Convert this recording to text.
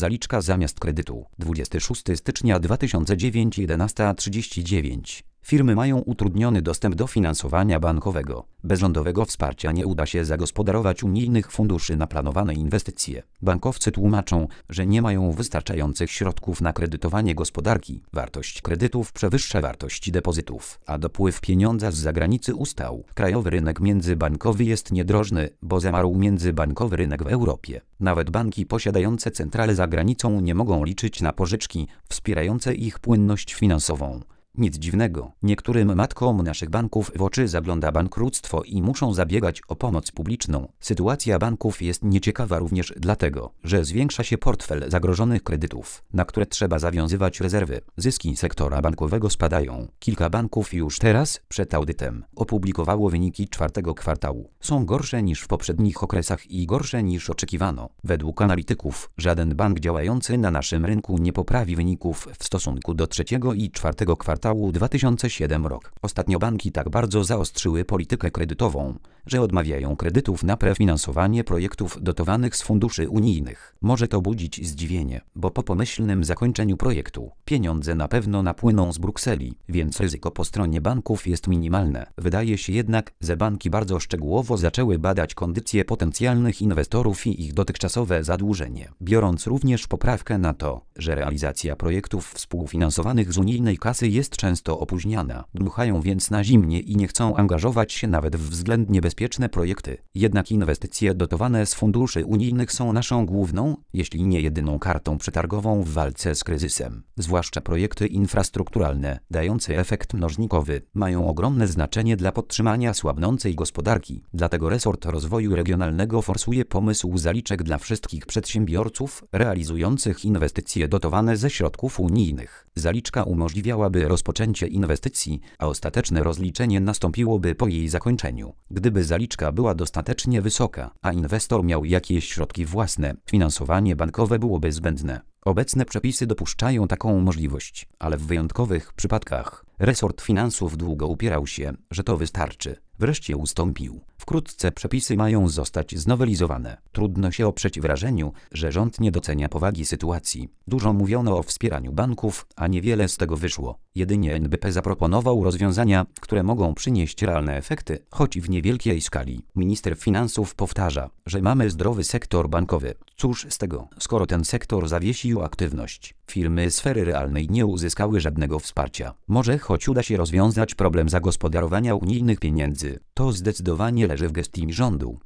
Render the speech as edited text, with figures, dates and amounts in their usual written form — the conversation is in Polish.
Zaliczka zamiast kredytu. 26 stycznia 2009 11:39. Firmy mają utrudniony dostęp do finansowania bankowego. Bez rządowego wsparcia nie uda się zagospodarować unijnych funduszy na planowane inwestycje. Bankowcy tłumaczą, że nie mają wystarczających środków na kredytowanie gospodarki. Wartość kredytów przewyższa wartość depozytów, a dopływ pieniądza z zagranicy ustał. Krajowy rynek międzybankowy jest niedrożny, bo zamarł międzybankowy rynek w Europie. Nawet banki posiadające centrale za granicą nie mogą liczyć na pożyczki wspierające ich płynność finansową. Nic dziwnego, niektórym matkom naszych banków w oczy zagląda bankructwo i muszą zabiegać o pomoc publiczną. Sytuacja banków jest nieciekawa również dlatego, że zwiększa się portfel zagrożonych kredytów, na które trzeba zawiązywać rezerwy. Zyski sektora bankowego spadają. Kilka banków już teraz, przed audytem, opublikowało wyniki czwartego kwartału. Są gorsze niż w poprzednich okresach i gorsze niż oczekiwano. Według analityków, żaden bank działający na naszym rynku nie poprawi wyników w stosunku do trzeciego i czwartego kwartału 2007 rok. Ostatnio banki tak bardzo zaostrzyły politykę kredytową, że odmawiają kredytów na prefinansowanie projektów dotowanych z funduszy unijnych. Może to budzić zdziwienie, bo po pomyślnym zakończeniu projektu pieniądze na pewno napłyną z Brukseli, więc ryzyko po stronie banków jest minimalne. Wydaje się jednak, że banki bardzo szczegółowo zaczęły badać kondycje potencjalnych inwestorów i ich dotychczasowe zadłużenie, biorąc również poprawkę na to, że realizacja projektów współfinansowanych z unijnej kasy jest często opóźniana. Dmuchają więc na zimnie i nie chcą angażować się nawet w względnie bezpieczne projekty. Jednak inwestycje dotowane z funduszy unijnych są naszą główną, jeśli nie jedyną kartą przetargową w walce z kryzysem. Zwłaszcza projekty infrastrukturalne, dające efekt mnożnikowy, mają ogromne znaczenie dla podtrzymania słabnącej gospodarki. Dlatego resort rozwoju regionalnego forsuje pomysł zaliczek dla wszystkich przedsiębiorców realizujących inwestycje dotowane ze środków unijnych. Zaliczka umożliwiałaby rozpoczęcie inwestycji, a ostateczne rozliczenie nastąpiłoby po jej zakończeniu. Gdyby zaliczka była dostatecznie wysoka, a inwestor miał jakieś środki własne, finansowanie bankowe byłoby zbędne. Obecne przepisy dopuszczają taką możliwość, ale w wyjątkowych przypadkach resort finansów długo upierał się, że to wystarczy. Wreszcie ustąpił. Wkrótce przepisy mają zostać znowelizowane. Trudno się oprzeć wrażeniu, że rząd nie docenia powagi sytuacji. Dużo mówiono o wspieraniu banków, a niewiele z tego wyszło. Jedynie NBP zaproponował rozwiązania, które mogą przynieść realne efekty, choć w niewielkiej skali. Minister finansów powtarza, że mamy zdrowy sektor bankowy. Cóż z tego, skoro ten sektor zawiesił aktywność? Firmy sfery realnej nie uzyskały żadnego wsparcia. Może choć uda się rozwiązać problem zagospodarowania unijnych pieniędzy, to zdecydowanie leży w gestii rządu.